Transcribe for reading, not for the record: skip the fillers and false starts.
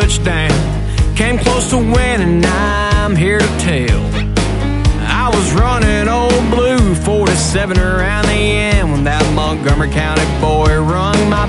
touchdown. Came close to winning, I'm here to tell. I was running Old Blue 47 around the end when that Montgomery County boy rung my